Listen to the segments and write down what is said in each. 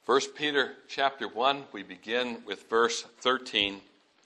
1 Peter chapter 1, we begin with verse 13.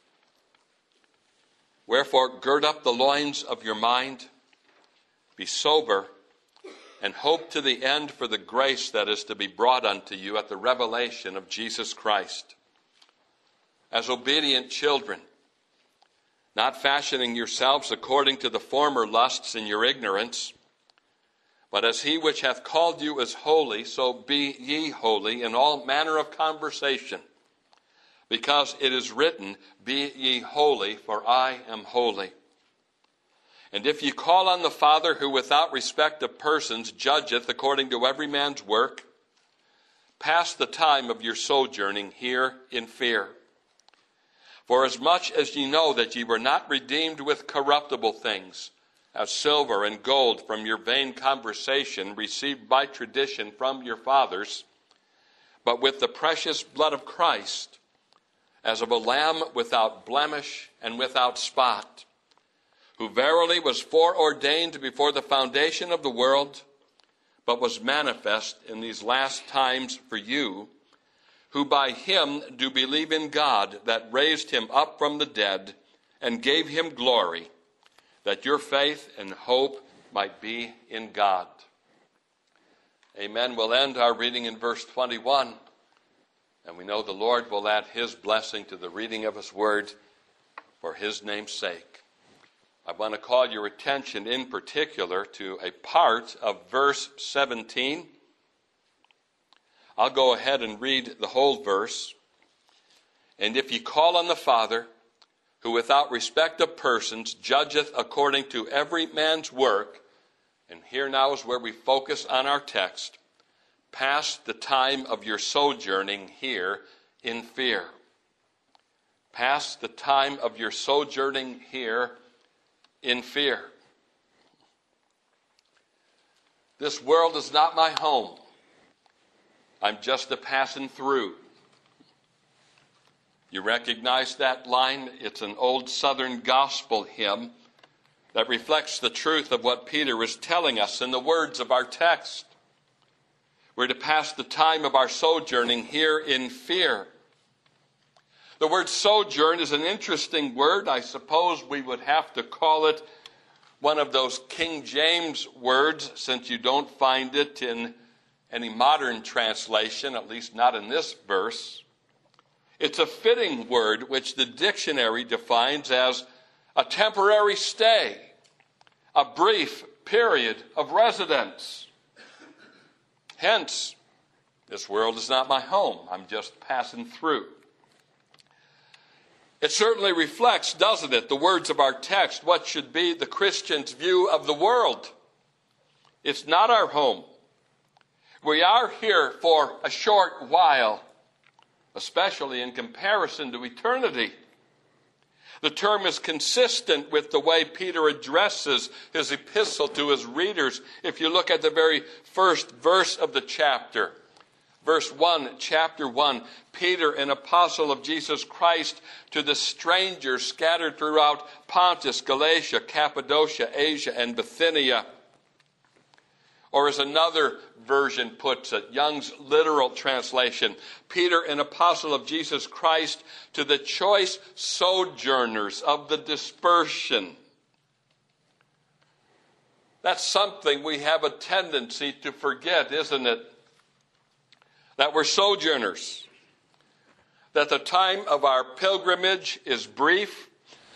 Wherefore, gird up the loins of your mind, be sober, and hope to the end for the grace that is to be brought unto you at the revelation of Jesus Christ. As obedient children, not fashioning yourselves according to the former lusts in your ignorance, but as he which hath called you is holy, so be ye holy in all manner of conversation. Because it is written, Be ye holy, for I am holy. And if ye call on the Father, who without respect of persons judgeth according to every man's work, pass the time of your sojourning here in fear. For as much as ye know that ye were not redeemed with corruptible things, as silver and gold from your vain conversation received by tradition from your fathers, but with the precious blood of Christ, as of a lamb without blemish and without spot, who verily was foreordained before the foundation of the world, but was manifest in these last times for you, who by him do believe in God, that raised him up from the dead and gave him glory, that your faith and hope might be in God. Amen. We'll end our reading in verse 21, and we know the Lord will add his blessing to the reading of his word for his name's sake. I want to call your attention in particular to a part of verse 17. I'll go ahead and read the whole verse. And if ye call on the Father, who without respect of persons judgeth according to every man's work, and here now is where we focus on our text, pass the time of your sojourning here in fear. Pass the time of your sojourning here in fear. This world is not my home. I'm just a passing through. You recognize that line? It's an old Southern gospel hymn that reflects the truth of what Peter is telling us in the words of our text. We're to pass the time of our sojourning here in fear. The word sojourn is an interesting word. I suppose we would have to call it one of those King James words, since you don't find it in any modern translation, at least not in this verse. It's a fitting word which the dictionary defines as a temporary stay, a brief period of residence. Hence, this world is not my home. I'm just passing through. It certainly reflects, doesn't it, the words of our text, what should be the Christian's view of the world. It's not our home. We are here for a short while, especially in comparison to eternity. The term is consistent with the way Peter addresses his epistle to his readers. If you look at the very first verse of the chapter, verse 1, chapter 1, Peter, an apostle of Jesus Christ, to the strangers scattered throughout Pontus, Galatia, Cappadocia, Asia, and Bithynia. Or as another version puts it, Young's literal translation, Peter, an apostle of Jesus Christ, to the choice sojourners of the dispersion. That's something we have a tendency to forget, isn't it? That we're sojourners. That the time of our pilgrimage is brief.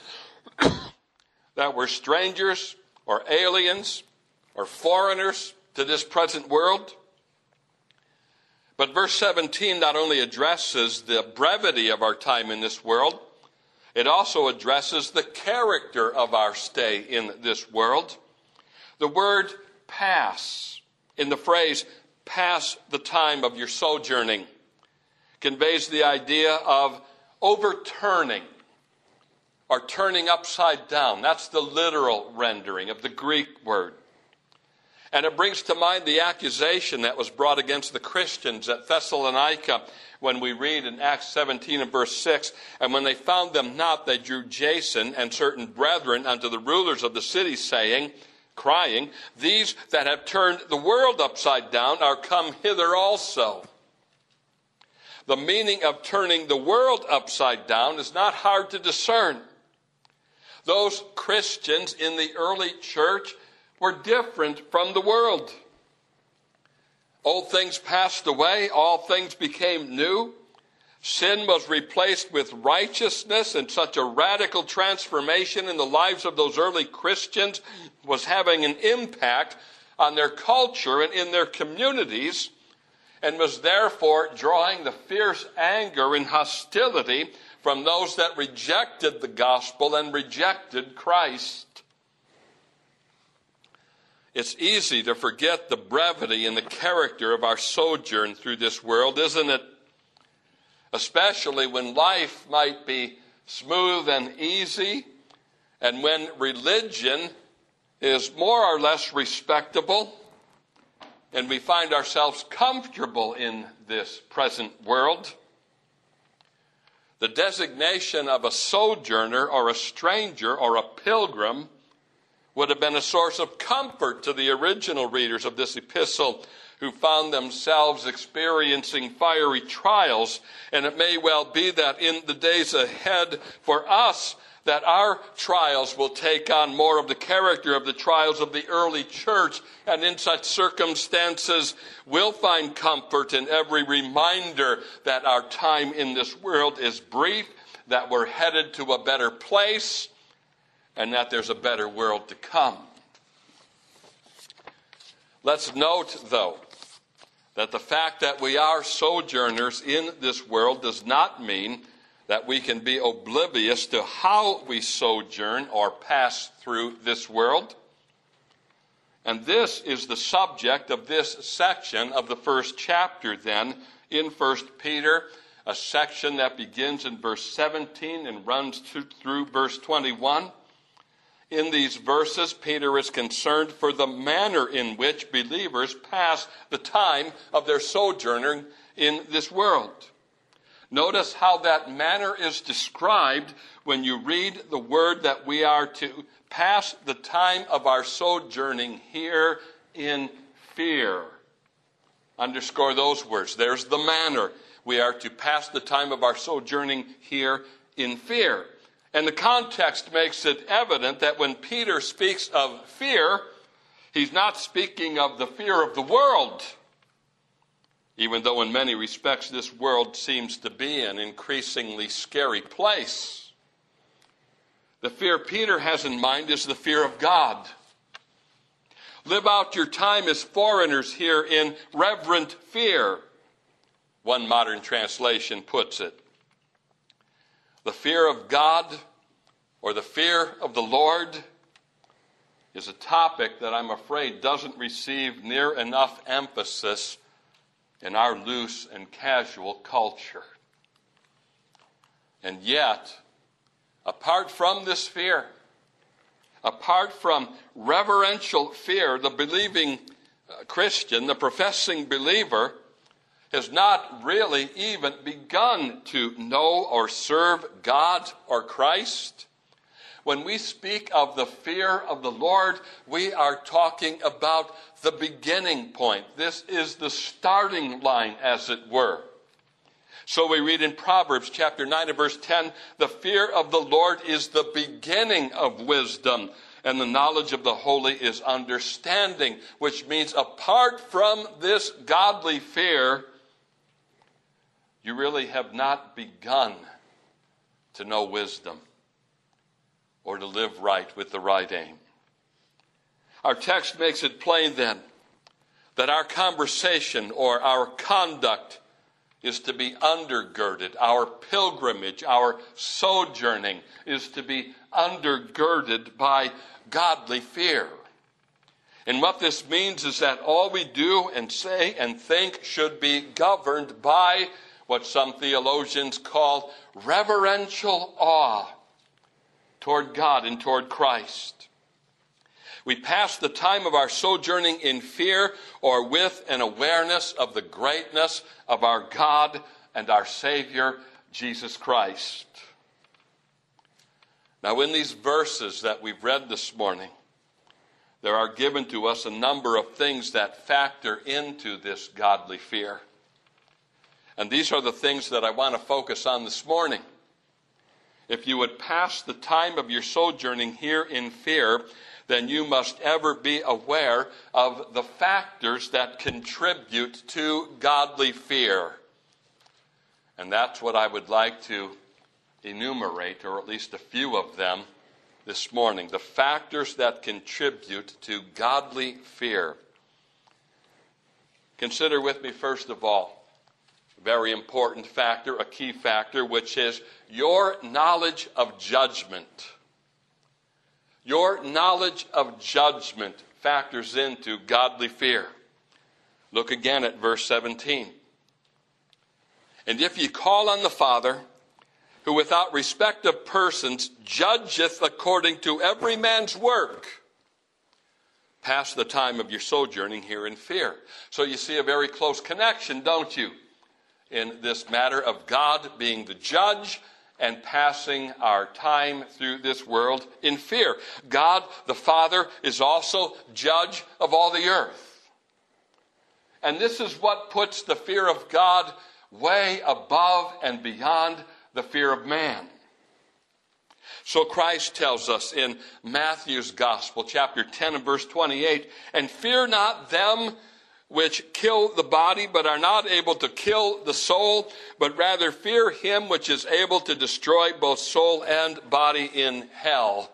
That we're strangers or aliens or foreigners to this present world. But verse 17 not only addresses the brevity of our time in this world, it also addresses the character of our stay in this world. The word pass, in the phrase, pass the time of your sojourning, conveys the idea of overturning or turning upside down. That's the literal rendering of the Greek word. And it brings to mind the accusation that was brought against the Christians at Thessalonica when we read in Acts 17 and verse 6, and when they found them not, they drew Jason and certain brethren unto the rulers of the city, crying, these that have turned the world upside down are come hither also. the meaning of turning the world upside down is not hard to discern. Those Christians in the early church were different from the world. Old things passed away, all things became new. Sin was replaced with righteousness, and such a radical transformation in the lives of those early Christians was having an impact on their culture and in their communities, and was therefore drawing the fierce anger and hostility from those that rejected the gospel and rejected Christ. It's easy to forget the brevity and the character of our sojourn through this world, isn't it? Especially when life might be smooth and easy, and when religion is more or less respectable, and we find ourselves comfortable in this present world. The designation of a sojourner or a stranger or a pilgrim would have been a source of comfort to the original readers of this epistle, who found themselves experiencing fiery trials. And it may well be that in the days ahead for us, that our trials will take on more of the character of the trials of the early church. And in such circumstances, we'll find comfort in every reminder that our time in this world is brief, that we're headed to a better place, and that there's a better world to come. Let's note, though, that the fact that we are sojourners in this world does not mean that we can be oblivious to how we sojourn or pass through this world. And this is the subject of this section of the first chapter then in 1 Peter, a section that begins in verse 17 and runs through verse 21. In these verses, Peter is concerned for the manner in which believers pass the time of their sojourning in this world. Notice how that manner is described when you read the word that we are to pass the time of our sojourning here in fear. Underscore those words. There's the manner. We are to pass the time of our sojourning here in fear. And the context makes it evident that when Peter speaks of fear, he's not speaking of the fear of the world, even though in many respects this world seems to be an increasingly scary place. The fear Peter has in mind is the fear of God. Live out your time as foreigners here in reverent fear, one modern translation puts it. The fear of God, or the fear of the Lord, is a topic that I'm afraid doesn't receive near enough emphasis in our loose and casual culture. And yet, apart from this fear, apart from reverential fear, the believing Christian, the professing believer, has not really even begun to know or serve God or Christ. When we speak of the fear of the Lord, we are talking about the beginning point. This is the starting line, as it were. So we read in Proverbs chapter 9 and verse 10, the fear of the Lord is the beginning of wisdom, and the knowledge of the holy is understanding, which means apart from this godly fear, you really have not begun to know wisdom or to live right with the right aim. Our text makes it plain then that our conversation or our conduct is to be undergirded. Our pilgrimage, our sojourning is to be undergirded by godly fear. And what this means is that all we do and say and think should be governed by what some theologians call reverential awe toward God and toward Christ. We pass the time of our sojourning in fear or with an awareness of the greatness of our God and our Savior, Jesus Christ. Now, in these verses that we've read this morning, there are given to us a number of things that factor into this godly fear. And these are the things that I want to focus on this morning. If you would pass the time of your sojourning here in fear, then you must ever be aware of the factors that contribute to godly fear. And that's what I would like to enumerate, or at least a few of them, this morning. The factors that contribute to godly fear. Consider with me, first of all, a very important factor, a key factor, which is your knowledge of judgment. Your knowledge of judgment factors into godly fear. Look again at verse 17. And if ye call on the Father, who without respect of persons judgeth according to every man's work, pass the time of your sojourning here in fear. So you see a very close connection, don't you, in this matter of God being the judge and passing our time through this world in fear. God, the Father, is also judge of all the earth. And this is what puts the fear of God way above and beyond the fear of man. So Christ tells us in Matthew's Gospel, chapter 10 and verse 28, and fear not them which kill the body, but are not able to kill the soul, but rather fear him which is able to destroy both soul and body in hell.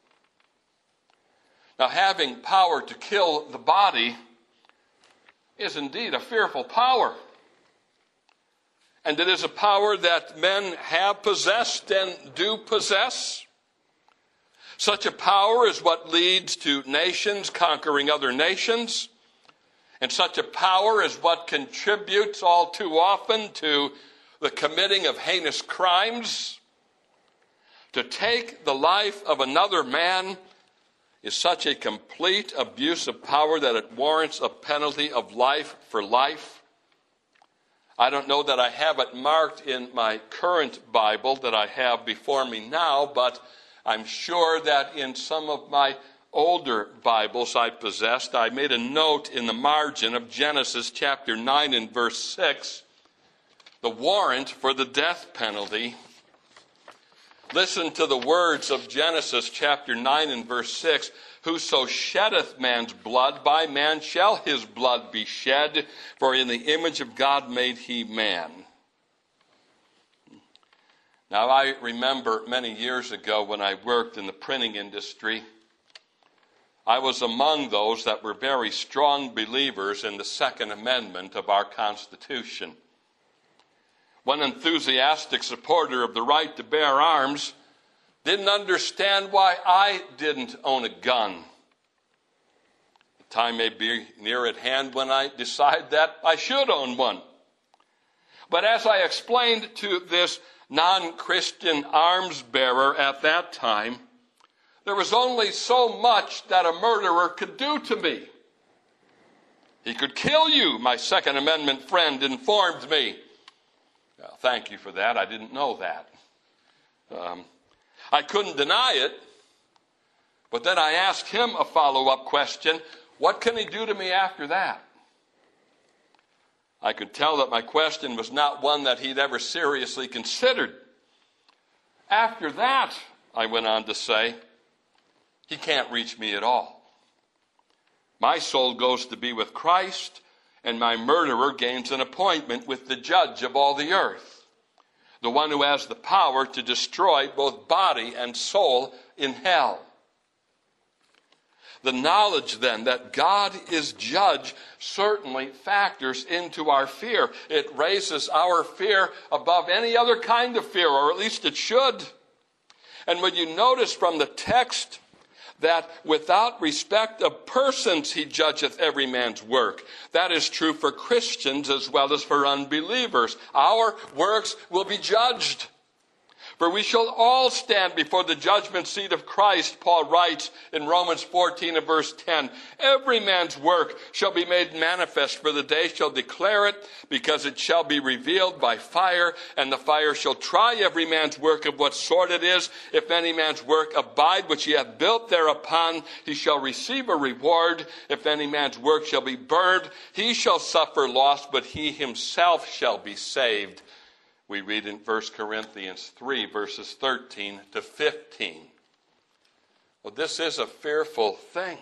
Now, having power to kill the body is indeed a fearful power. And it is a power that men have possessed and do possess. Such a power is what leads to nations conquering other nations. And such a power is what contributes all too often to the committing of heinous crimes. To take the life of another man is such a complete abuse of power that it warrants a penalty of life for life. I don't know that I have it marked in my current Bible that I have before me now, but I'm sure that in some of my older Bibles I possessed, I made a note in the margin of Genesis chapter 9 and verse 6, the warrant for the death penalty. Listen to the words of Genesis chapter 9 and verse 6. Whoso sheddeth man's blood, by man shall his blood be shed, for in the image of God made he man. Now, I remember many years ago when I worked in the printing industry, I was among those that were very strong believers in the Second Amendment of our Constitution. One enthusiastic supporter of the right to bear arms didn't understand why I didn't own a gun. The time may be near at hand when I decide that I should own one. But as I explained to this non-Christian arms bearer at that time, there was only so much that a murderer could do to me. He could kill you, my Second Amendment friend informed me. Well, thank you for that. I didn't know that. I couldn't deny it, but then I asked him a follow-up question. What can he do to me after that? I could tell that my question was not one that he'd ever seriously considered. After that, I went on to say, he can't reach me at all. My soul goes to be with Christ, and my murderer gains an appointment with the judge of all the earth, the one who has the power to destroy both body and soul in hell. The knowledge then that God is judge certainly factors into our fear. It raises our fear above any other kind of fear, or at least it should. And when you notice from the text that without respect of persons he judgeth every man's work, that is true for Christians as well as for unbelievers. Our works will be judged. For we shall all stand before the judgment seat of Christ, Paul writes in Romans 14 and verse 10. Every man's work shall be made manifest, for the day shall declare it, because it shall be revealed by fire, and the fire shall try every man's work of what sort it is. If any man's work abide which he hath built thereupon, he shall receive a reward. If any man's work shall be burned, he shall suffer loss, but he himself shall be saved. We read in 1 Corinthians 3, verses 13 to 15. Well, this is a fearful thing.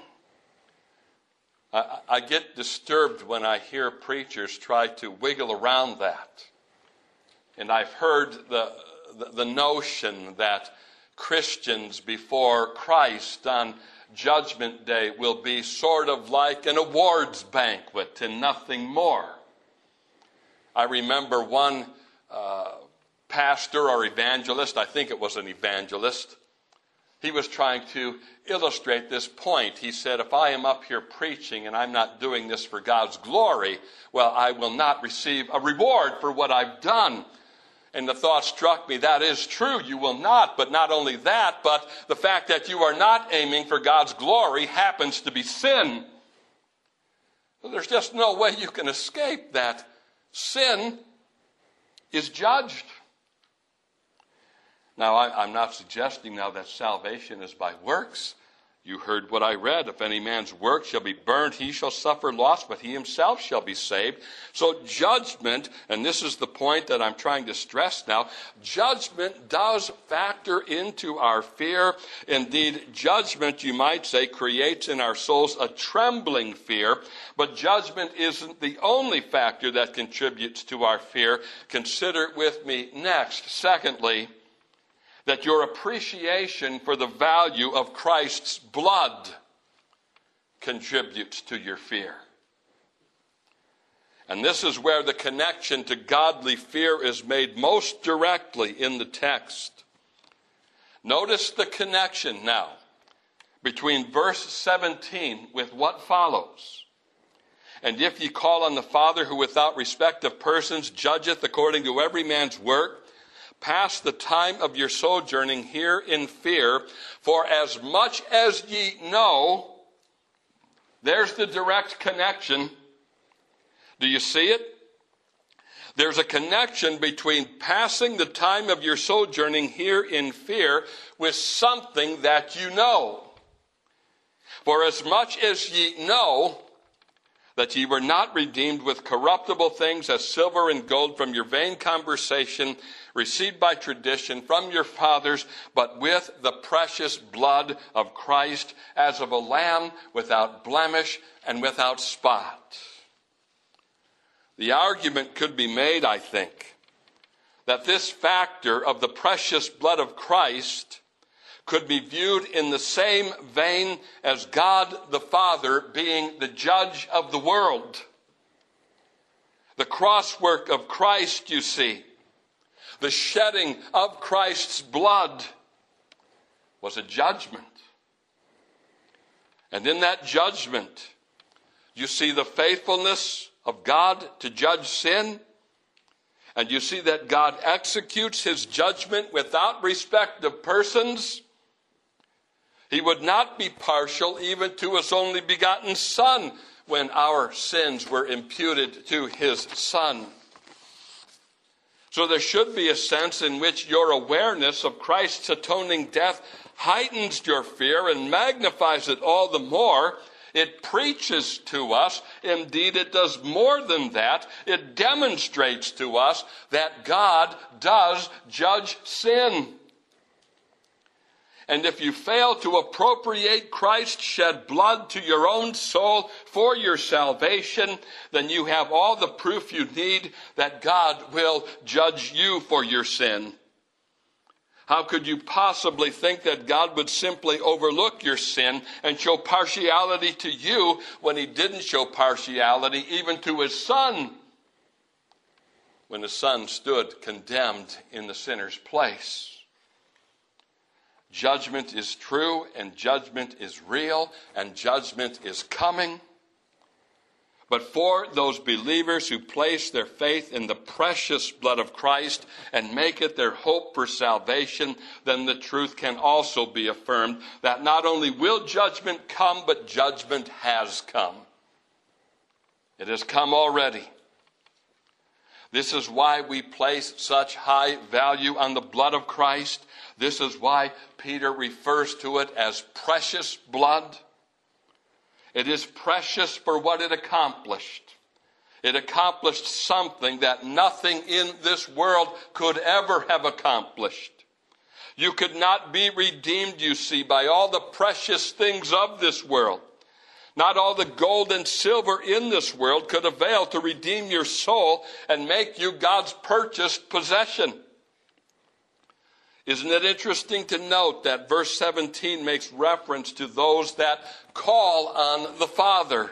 I get disturbed when I hear preachers try to wiggle around that. And I've heard the notion that Christians before Christ on Judgment Day will be sort of like an awards banquet and nothing more. I remember one pastor or evangelist, I think it was an evangelist, he was trying to illustrate this point. He said, if I am up here preaching and I'm not doing this for God's glory, well, I will not receive a reward for what I've done. And the thought struck me, that is true, you will not. But not only that, but the fact that you are not aiming for God's glory happens to be sin. Well, there's just no way you can escape that. Sin is judged. Now, I'm not suggesting now that salvation is by works. You heard what I read. If any man's work shall be burned, he shall suffer loss, but he himself shall be saved. So judgment, and this is the point that I'm trying to stress now, judgment does factor into our fear. Indeed, judgment, you might say, creates in our souls a trembling fear. But judgment isn't the only factor that contributes to our fear. Consider it with me next. Secondly, that your appreciation for the value of Christ's blood contributes to your fear. And this is where the connection to godly fear is made most directly in the text. Notice the connection now between verse 17 with what follows. And if ye call on the Father, who without respect of persons judgeth according to every man's work, pass the time of your sojourning here in fear, for as much as ye know, there's the direct connection. Do you see it? There's a connection between passing the time of your sojourning here in fear with something that you know. For as much as ye know that ye were not redeemed with corruptible things as silver and gold from your vain conversation, received by tradition from your fathers, but with the precious blood of Christ, as of a lamb without blemish and without spot. The argument could be made, I think, that this factor of the precious blood of Christ could be viewed in the same vein as God the Father being the judge of the world. The crosswork of Christ, you see, the shedding of Christ's blood was a judgment. And in that judgment, you see the faithfulness of God to judge sin. And you see that God executes his judgment without respect of persons. He would not be partial even to his only begotten Son when our sins were imputed to his Son. So there should be a sense in which your awareness of Christ's atoning death heightens your fear and magnifies it all the more. It preaches to us. Indeed, it does more than that. It demonstrates to us that God does judge sin. And if you fail to appropriate Christ's shed blood to your own soul for your salvation, then you have all the proof you need that God will judge you for your sin. How could you possibly think that God would simply overlook your sin and show partiality to you when he didn't show partiality even to his Son, when his Son stood condemned in the sinner's place? Judgment is true, and judgment is real, and judgment is coming. But for those believers who place their faith in the precious blood of Christ and make it their hope for salvation, then the truth can also be affirmed that not only will judgment come, but judgment has come. It has come already. This is why we place such high value on the blood of Christ. This is why Peter refers to it as precious blood. It is precious for what it accomplished. It accomplished something that nothing in this world could ever have accomplished. You could not be redeemed, you see, by all the precious things of this world. Not all the gold and silver in this world could avail to redeem your soul and make you God's purchased possession. Isn't it interesting to note that verse 17 makes reference to those that call on the Father?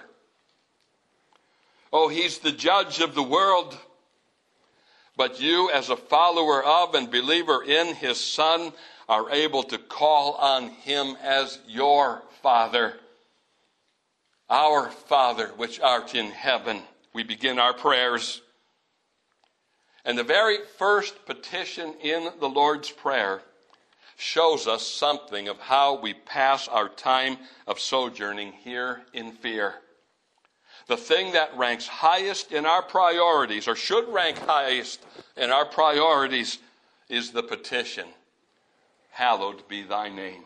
Oh, he's the judge of the world. But you, as a follower of and believer in his Son, are able to call on him as your Father. Our Father, which art in heaven. We begin our prayers. And the very first petition in the Lord's Prayer shows us something of how we pass our time of sojourning here in fear. The thing that ranks highest in our priorities, or should rank highest in our priorities, is the petition, hallowed be thy name.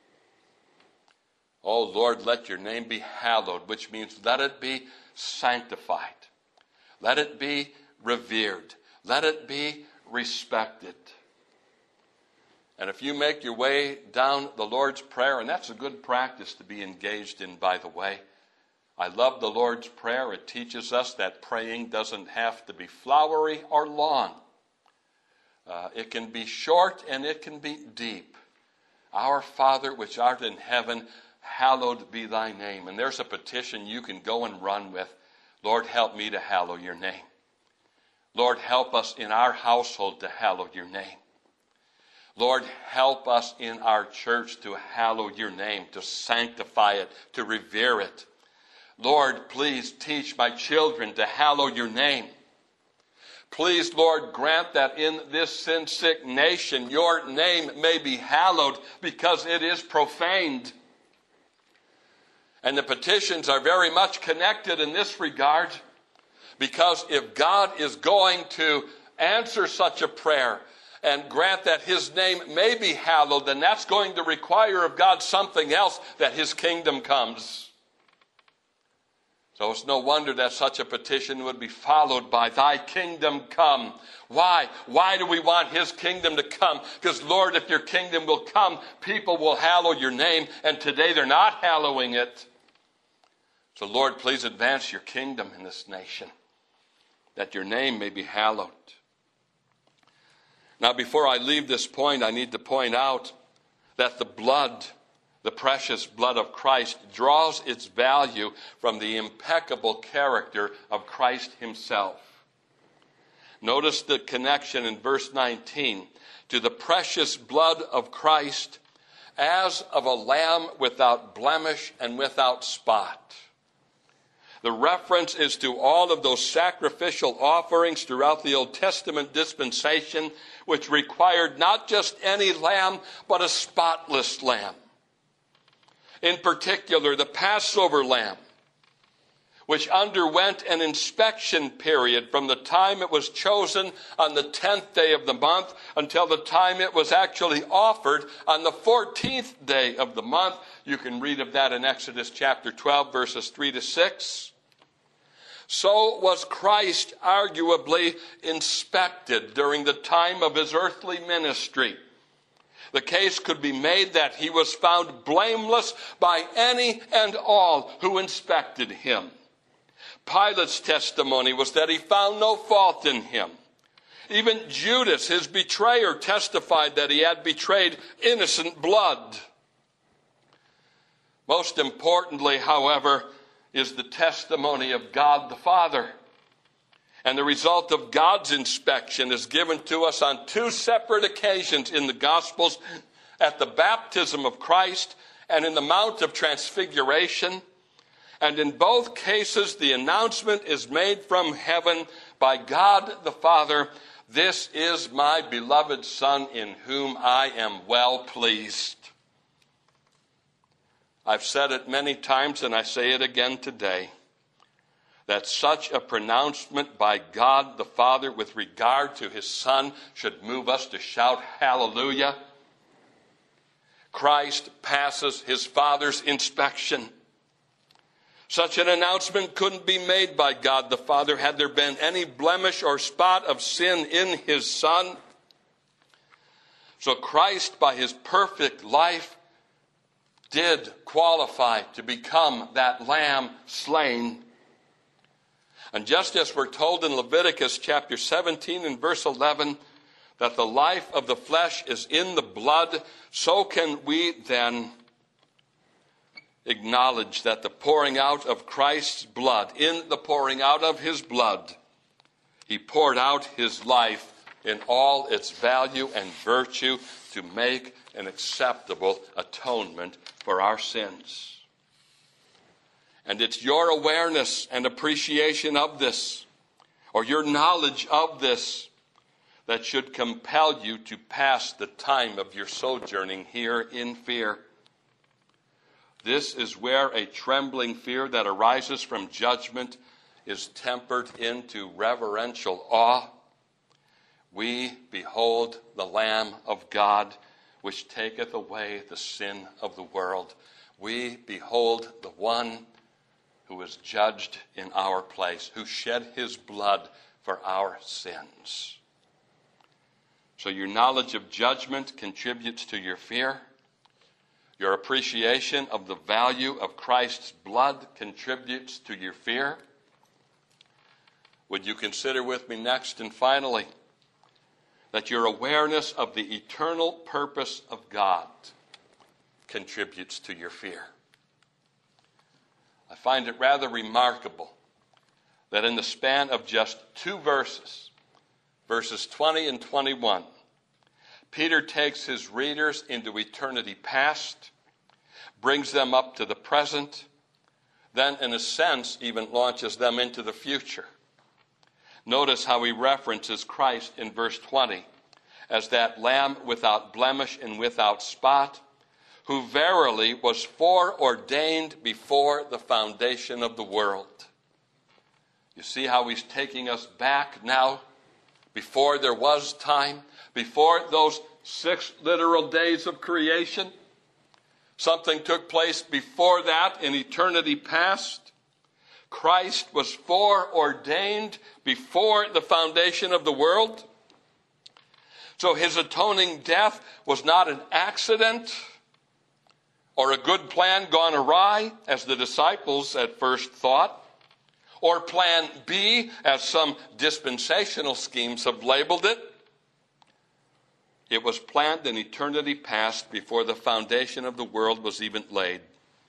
Oh Lord, let your name be hallowed, which means let it be sanctified. Let it be revered. Let it be respected. And if you make your way down the Lord's Prayer, and that's a good practice to be engaged in, by the way. I love the Lord's Prayer. It teaches us that praying doesn't have to be flowery or long. It can be short and it can be deep. Our Father which art in heaven, hallowed be thy name. And there's a petition you can go and run with. Lord, help me to hallow your name. Lord, help us in our household to hallow your name. Lord, help us in our church to hallow your name, to sanctify it, to revere it. Lord, please teach my children to hallow your name. Please, Lord, grant that in this sin-sick nation your name may be hallowed because it is profaned. And the petitions are very much connected in this regard. Because if God is going to answer such a prayer and grant that his name may be hallowed, then that's going to require of God something else, that his kingdom comes. So it's no wonder that such a petition would be followed by thy kingdom come. Why? Why do we want his kingdom to come? Because Lord, if your kingdom will come, people will hallow your name, and today they're not hallowing it. So Lord, please advance your kingdom in this nation, that your name may be hallowed. Now, before I leave this point, I need to point out that the blood, the precious blood of Christ, draws its value from the impeccable character of Christ himself. Notice the connection in verse 19. To the precious blood of Christ, as of a lamb without blemish and without spot. The reference is to all of those sacrificial offerings throughout the Old Testament dispensation, which required not just any lamb, but a spotless lamb. In particular, the Passover lamb, which underwent an inspection period from the time it was chosen on the 10th day of the month until the time it was actually offered on the 14th day of the month. You can read of that in Exodus chapter 12, verses 3 to 6. So was Christ arguably inspected during the time of his earthly ministry. The case could be made that he was found blameless by any and all who inspected him. Pilate's testimony was that he found no fault in him. Even Judas, his betrayer, testified that he had betrayed innocent blood. Most importantly, however, is the testimony of God the Father. And the result of God's inspection is given to us on two separate occasions in the Gospels, at the baptism of Christ and in the Mount of Transfiguration. And in both cases, the announcement is made from heaven by God the Father, "This is my beloved Son, in whom I am well pleased." I've said it many times, and I say it again today, that such a pronouncement by God the Father with regard to his Son should move us to shout hallelujah. Christ passes his Father's inspection. Such an announcement couldn't be made by God the Father had there been any blemish or spot of sin in his Son. So Christ, by his perfect life, did qualify to become that lamb slain. And just as we're told in Leviticus chapter 17 and verse 11 that the life of the flesh is in the blood, so can we then acknowledge that the pouring out of Christ's blood, in the pouring out of his blood, he poured out his life in all its value and virtue to make an acceptable atonement for our sins. And it's your awareness and appreciation of this, or your knowledge of this, that should compel you to pass the time of your sojourning here in fear. This is where a trembling fear that arises from judgment is tempered into reverential awe. We behold the Lamb of God, which taketh away the sin of the world. We behold the one who was judged in our place, who shed his blood for our sins. So your knowledge of judgment contributes to your fear. Your appreciation of the value of Christ's blood contributes to your fear. Would you consider with me next and finally that your awareness of the eternal purpose of God contributes to your fear? I find it rather remarkable that in the span of just 2 verses, verses 20 and 21, Peter takes his readers into eternity past, brings them up to the present, then in a sense even launches them into the future. Notice how he references Christ in verse 20 as that Lamb without blemish and without spot, who verily was foreordained before the foundation of the world. You see how he's taking us back now, before there was time, before those 6 literal days of creation. Something took place before that in eternity past. Christ was foreordained before the foundation of the world. So his atoning death was not an accident or a good plan gone awry, as the disciples at first thought, or plan B, as some dispensational schemes have labeled it. It was planned in eternity past before the foundation of the world was even laid.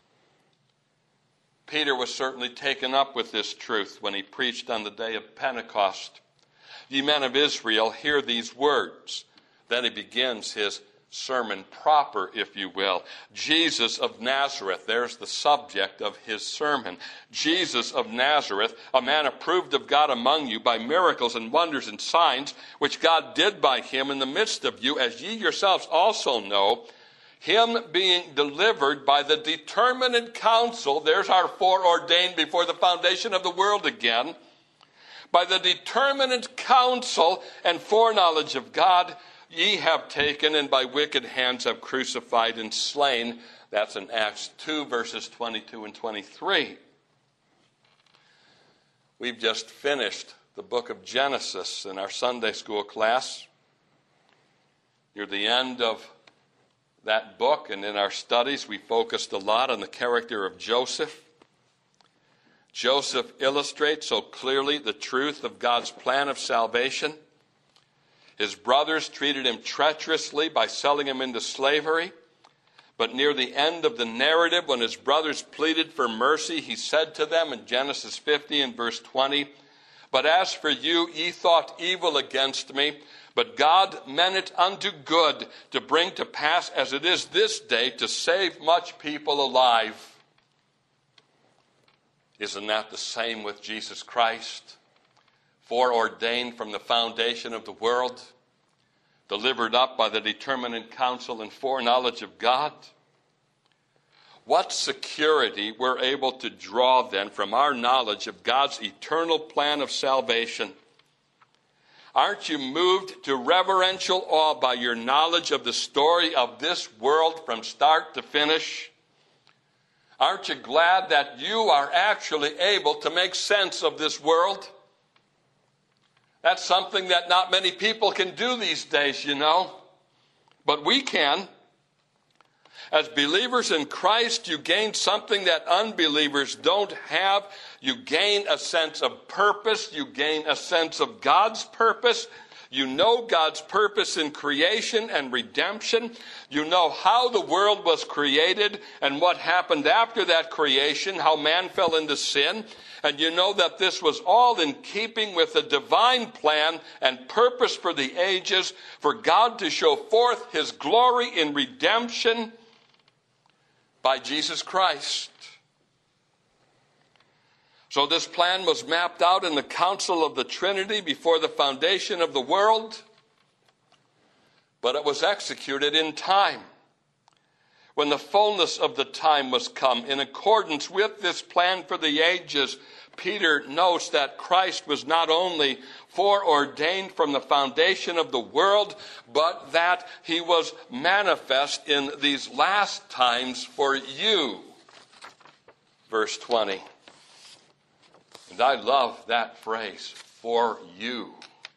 Peter was certainly taken up with this truth when he preached on the day of Pentecost. Ye men of Israel, hear these words. Then he begins his sermon proper, if you will. Jesus of Nazareth, there's the subject of his sermon. Jesus of Nazareth, a man approved of God among you by miracles and wonders and signs, which God did by him in the midst of you, as ye yourselves also know, him being delivered by the determinate counsel, there's our foreordained before the foundation of the world again, by the determinate counsel and foreknowledge of God, ye have taken and by wicked hands have crucified and slain. That's in Acts 2, verses 22 and 23. We've just finished the book of Genesis in our Sunday school class. Near the end of that book and in our studies, we focused a lot on the character of Joseph. Joseph illustrates so clearly the truth of God's plan of salvation. His brothers treated him treacherously by selling him into slavery. But near the end of the narrative, when his brothers pleaded for mercy, he said to them in Genesis 50 and verse 20, But as for you, ye thought evil against me, but God meant it unto good, to bring to pass as it is this day, to save much people alive. Isn't that the same with Jesus Christ? Foreordained from the foundation of the world, delivered up by the determinate counsel and foreknowledge of God. What security we're able to draw then from our knowledge of God's eternal plan of salvation. Aren't you moved to reverential awe by your knowledge of the story of this world from start to finish? Aren't you glad that you are actually able to make sense of this world? That's something that not many people can do these days, you know. But we can. As believers in Christ, you gain something that unbelievers don't have. You gain a sense of purpose. You gain a sense of God's purpose. You know God's purpose in creation and redemption. You know how the world was created and what happened after that creation, how man fell into sin. And you know that this was all in keeping with the divine plan and purpose for the ages, for God to show forth his glory in redemption by Jesus Christ. So this plan was mapped out in the counsel of the Trinity before the foundation of the world, but it was executed in time. When the fullness of the time was come, in accordance with this plan for the ages, Peter notes that Christ was not only foreordained from the foundation of the world, but that he was manifest in these last times for you. Verse 20. And I love that phrase, for you.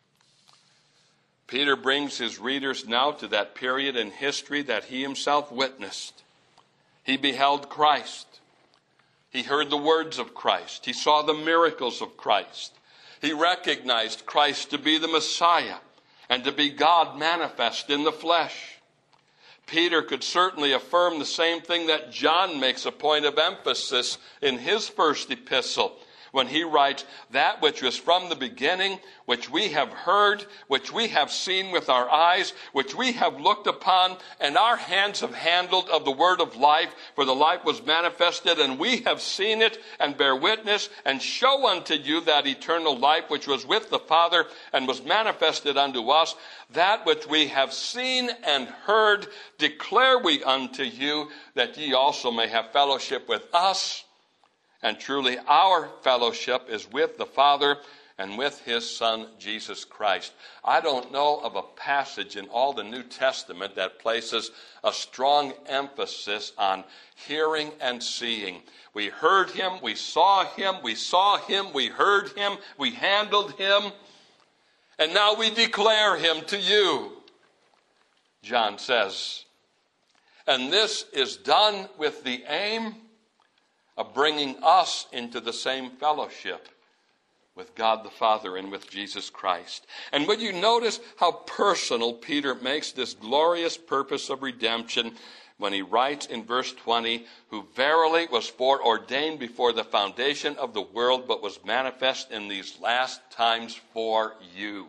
Peter brings his readers now to that period in history that he himself witnessed. He beheld Christ. He heard the words of Christ. He saw the miracles of Christ. He recognized Christ to be the Messiah and to be God manifest in the flesh. Peter could certainly affirm the same thing that John makes a point of emphasis in his first epistle, when he writes, that which was from the beginning, which we have heard, which we have seen with our eyes, which we have looked upon, and our hands have handled of the word of life, for the life was manifested, and we have seen it, and bear witness, and show unto you that eternal life which was with the Father, and was manifested unto us. That which we have seen and heard declare we unto you, that ye also may have fellowship with us. And truly our fellowship is with the Father and with his Son, Jesus Christ. I don't know of a passage in all the New Testament that places a strong emphasis on hearing and seeing. We heard him, we saw him, we heard him, we handled him, and now we declare him to you, John says. And this is done with the aim of bringing us into the same fellowship with God the Father and with Jesus Christ. And would you notice how personal Peter makes this glorious purpose of redemption when he writes in verse 20, who verily was foreordained before the foundation of the world, but was manifest in these last times for you.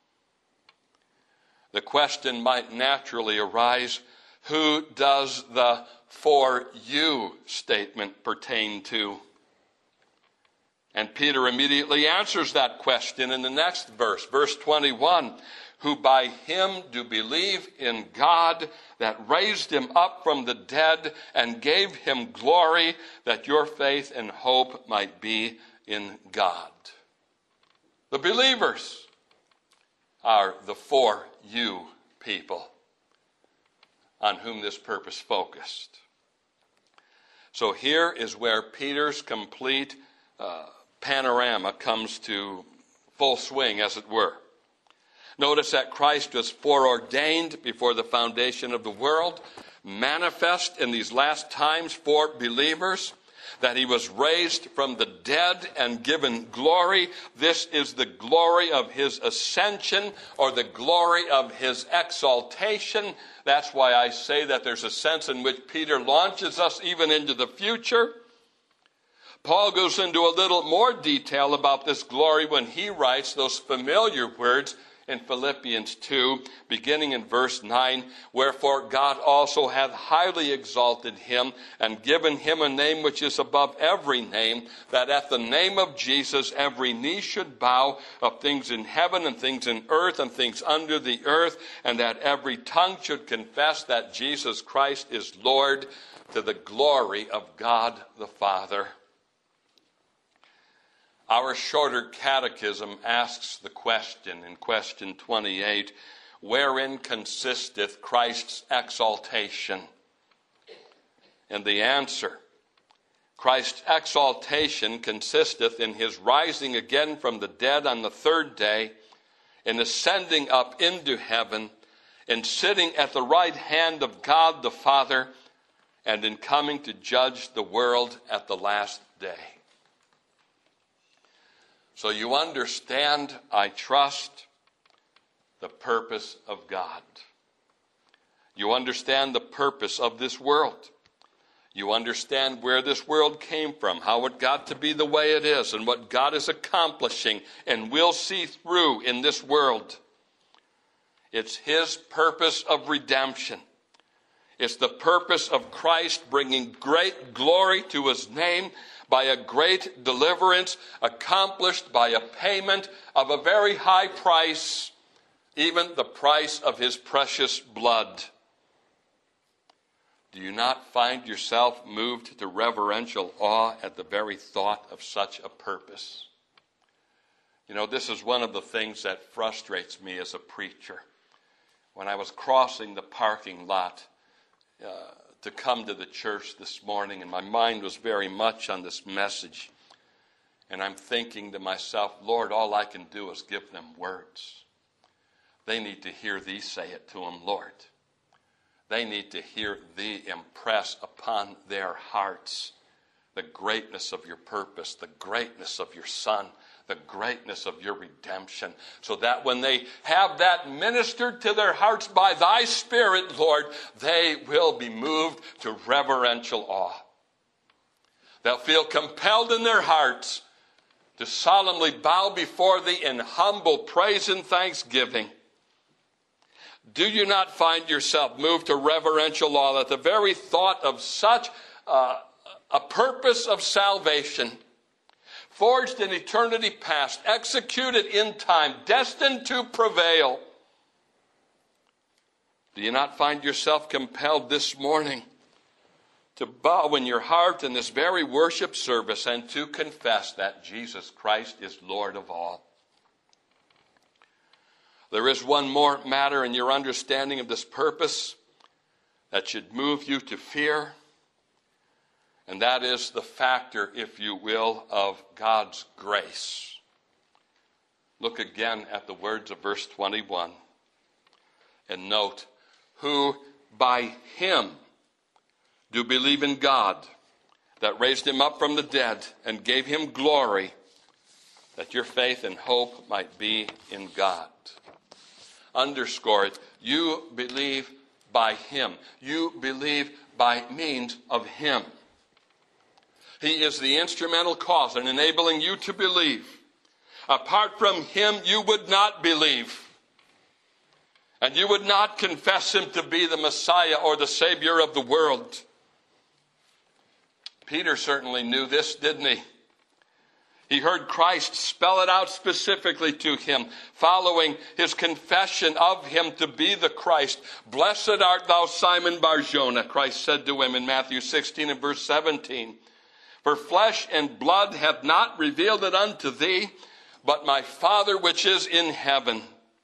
The question might naturally arise, who does the for you statement pertain to? And Peter immediately answers that question in the next verse, verse 21, who by him do believe in God that raised him up from the dead and gave him glory, that your faith and hope might be in God. The believers are the for you people on whom this purpose focused. So here is where Peter's complete panorama comes to full swing, as it were. Notice that Christ was foreordained before the foundation of the world, manifest in these last times for believers, that he was raised from the dead and given glory. This is the glory of his ascension, or the glory of his exaltation. That's why I say that there's a sense in which Peter launches us even into the future. Paul goes into a little more detail about this glory when he writes those familiar words in Philippians 2, beginning in verse 9, wherefore God also hath highly exalted him, and given him a name which is above every name, that at the name of Jesus every knee should bow, of things in heaven and things in earth and things under the earth, and that every tongue should confess that Jesus Christ is Lord, to the glory of God the Father. Our shorter catechism asks the question in question 28, wherein consisteth Christ's exaltation? And the answer, Christ's exaltation consisteth in his rising again from the dead on the third day, in ascending up into heaven, in sitting at the right hand of God the Father, and in coming to judge the world at the last day. So you understand, I trust, the purpose of God. You understand the purpose of this world. You understand where this world came from, how it got to be the way it is, and what God is accomplishing and will see through in this world. It's his purpose of redemption. It's the purpose of Christ bringing great glory to his name by a great deliverance accomplished by a payment of a very high price, even the price of his precious blood. Do you not find yourself moved to reverential awe at the very thought of such a purpose? You know, this is one of the things that frustrates me as a preacher. When I was crossing the parking lot to come to the church this morning, and my mind was very much on this message, and I'm thinking to myself, Lord, all I can do is give them words. They need to hear thee say it to them, Lord. They need to hear thee impress upon their hearts the greatness of your purpose, the greatness of your Son, the greatness of your redemption, so that when they have that ministered to their hearts by thy Spirit, Lord, they will be moved to reverential awe. They'll feel compelled in their hearts to solemnly bow before thee in humble praise and thanksgiving. Do you not find yourself moved to reverential awe at the very thought of such a purpose of salvation, forged in eternity past, executed in time, destined to prevail? Do you not find yourself compelled this morning to bow in your heart in this very worship service and to confess that Jesus Christ is Lord of all? There is one more matter in your understanding of this purpose that should move you to fear, and that is the factor, if you will, of God's grace. Look again at the words of verse 21 and note, who by him do believe in God, that raised him up from the dead and gave him glory, that your faith and hope might be in God. Underscore it. You believe by him. You believe by means of him. He is the instrumental cause in enabling you to believe. Apart from him, you would not believe. And you would not confess him to be the Messiah or the Savior of the world. Peter certainly knew this, didn't he? He heard Christ spell it out specifically to him, following his confession of him to be the Christ. Blessed art thou, Simon Bar-Jonah, Christ said to him in Matthew 16 and verse 17. For flesh and blood hath not revealed it unto thee, but my Father which is in heaven.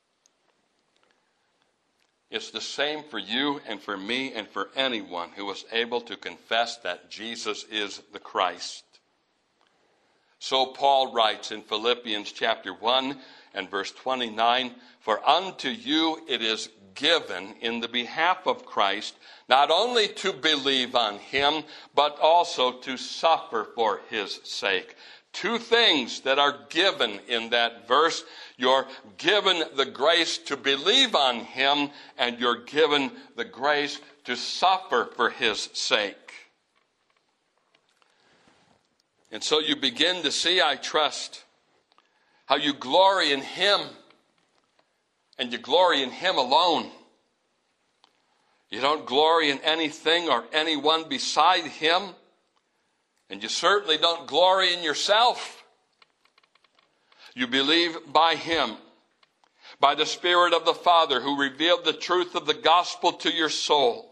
It's the same for you and for me and for anyone who is able to confess that Jesus is the Christ. So Paul writes in Philippians chapter 1 and verse 29, for unto you it is given in the behalf of Christ, not only to believe on him, but also to suffer for his sake. Two things that are given in that verse. You're given the grace to believe on him, and you're given the grace to suffer for his sake. And so you begin to see, I trust, how you glory in him and you glory in him alone. You don't glory in anything or anyone beside him, and you certainly don't glory in yourself. You believe by him, by the Spirit of the Father who revealed the truth of the gospel to your soul.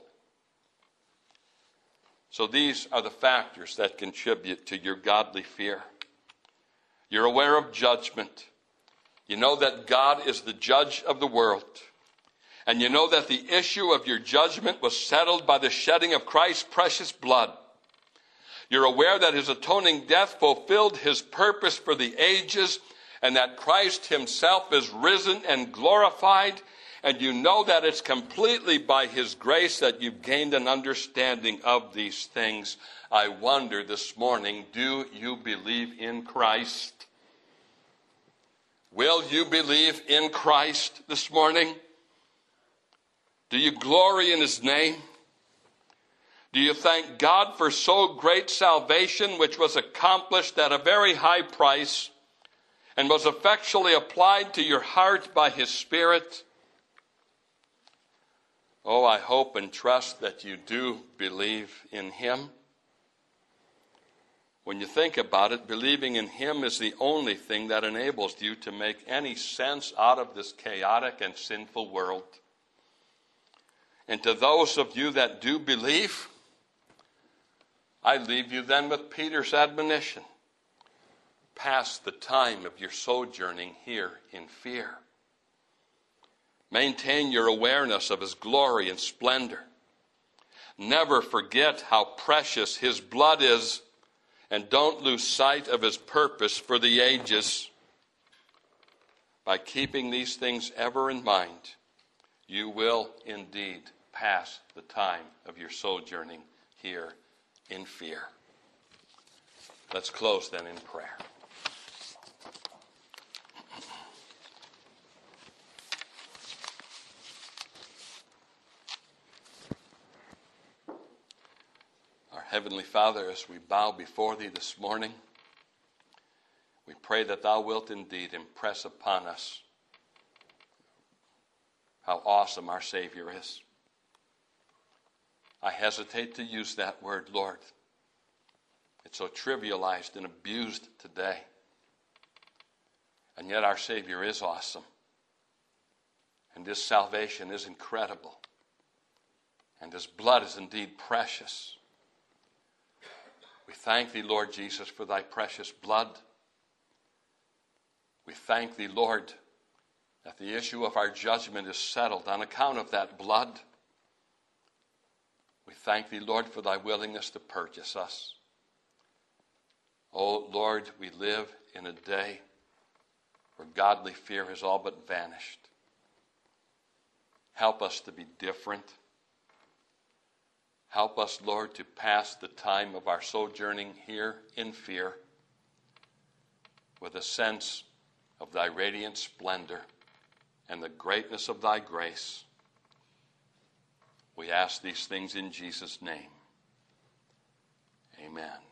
So these are the factors that contribute to your godly fear. You're aware of judgment. You know that God is the judge of the world. And you know that the issue of your judgment was settled by the shedding of Christ's precious blood. You're aware that his atoning death fulfilled his purpose for the ages, and that Christ himself is risen and glorified. And you know that it's completely by his grace that you've gained an understanding of these things. I wonder this morning, do you believe in Christ? Will you believe in Christ this morning? Do you glory in his name? Do you thank God for so great salvation, which was accomplished at a very high price and was effectually applied to your heart by his Spirit? Oh, I hope and trust that you do believe in him. When you think about it, believing in him is the only thing that enables you to make any sense out of this chaotic and sinful world. And to those of you that do believe, I leave you then with Peter's admonition. Pass the time of your sojourning here in fear. Maintain your awareness of his glory and splendor. Never forget how precious his blood is, and don't lose sight of his purpose for the ages. By keeping these things ever in mind, you will indeed pass the time of your sojourning here in fear. Let's close then in prayer. Heavenly Father, as we bow before thee this morning, we pray that thou wilt indeed impress upon us how awesome our Savior is. I hesitate to use that word, Lord. It's so trivialized and abused today. And yet our Savior is awesome. And his salvation is incredible. And his blood is indeed precious. We thank thee, Lord Jesus, for thy precious blood. We thank thee, Lord, that the issue of our judgment is settled on account of that blood. We thank thee, Lord, for thy willingness to purchase us. Oh, Lord, we live in a day where godly fear has all but vanished. Help us to be different. Help us, Lord, to pass the time of our sojourning here in fear with a sense of thy radiant splendor and the greatness of thy grace. We ask these things in Jesus' name. Amen.